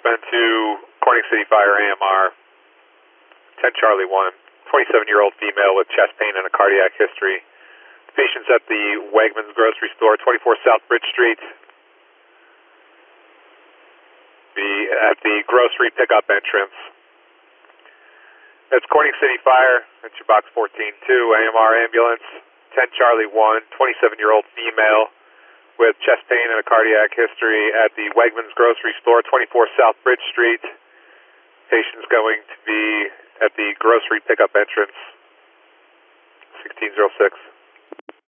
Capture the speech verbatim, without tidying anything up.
been to Corning City Fire A M R, ten Charlie one, twenty-seven-year-old female with chest pain and a cardiac history. The patient's at the Wegmans grocery store, twenty-four South Bridge Street. Be at the grocery pickup entrance. That's Corning City Fire. That's your box fourteen two, A M R ambulance, ten Charlie one, twenty-seven-year-old female with chest pain and a cardiac history at the Wegmans grocery store, twenty-four South Bridge Street. Patient's going to be at the grocery pickup entrance, sixteen oh six.